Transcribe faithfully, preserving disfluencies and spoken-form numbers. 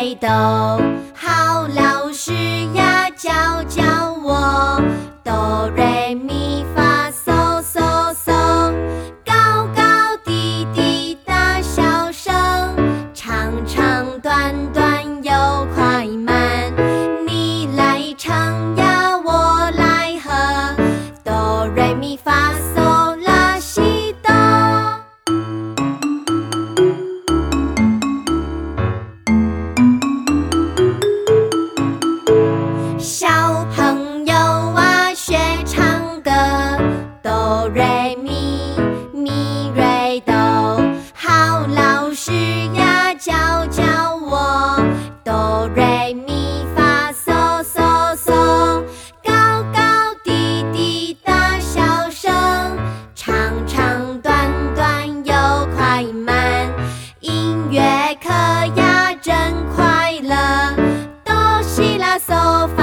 瑞哆，好老师呀教教我，哆瑞咪发嗦嗦嗦，高高低低大小声，长长短短又快慢，你来唱呀我来和，哆瑞咪发嗦拉西哆。小朋友啊学唱歌，哆瑞咪咪瑞哆，好老师呀教教我，哆瑞咪发嗦嗦嗦，高高低低大小声，长长短短又快慢，音乐课呀真快乐，哆西拉嗦